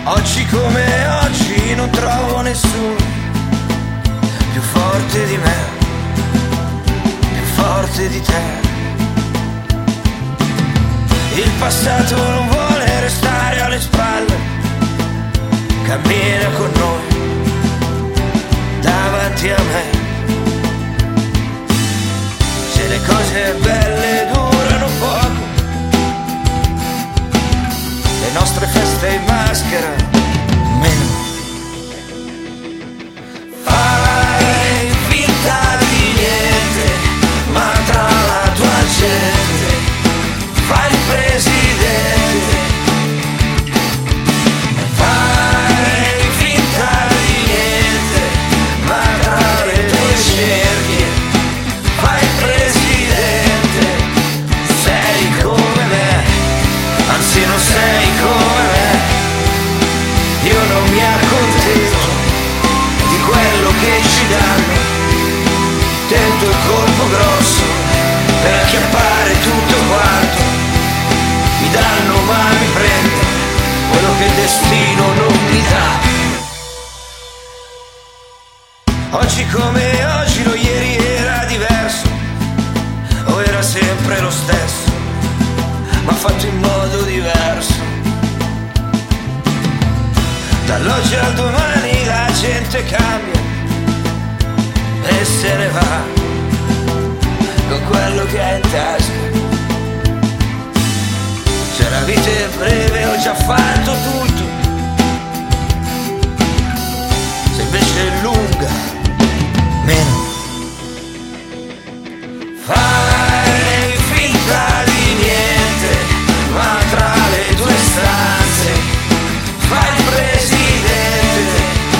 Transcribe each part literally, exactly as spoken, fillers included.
Oggi come oggi non trovo nessuno più forte di me, più forte di te. Il passato non vuole restare alle spalle, cammina con noi davanti a me. Se le cose belle durano poco, le nostre feste in maschera meno. Fai finta di niente, ma tra la tua gente fai il presidente. Fai finta di niente, ma tra le tue cerchie fai il presidente. Sei come me, anzi non sei come me. Io non mi accontento di quello che ci danno, tento il colpo grosso per acchiappare tutto quanto mi danno, ma mi prendo quello che il destino non mi dà. Oggi come oggi, lo ieri era diverso, o era sempre lo stesso, ma fatto in modo diverso. Dall'oggi al domani la gente cambia e se ne va con quello che ha in tasca. Se la vita è breve ho già fatto tutto, se invece è lunga meno. Fai finta di niente, ma tra le tue stanze fai il presidente.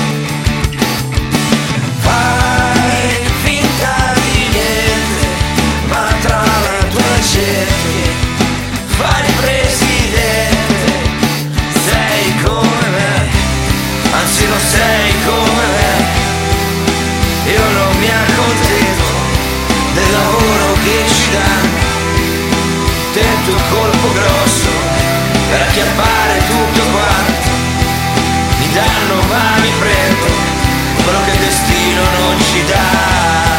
Fai finta di niente, ma tra le tue cerchie fai il presidente. Sei come me, anzi non sei come me. Io non mi accontento del lavoro che ci danno, tento il colpo grosso per acchiappare tutto quanto mi danno, ma mi prendo quello che il destino non ci dà.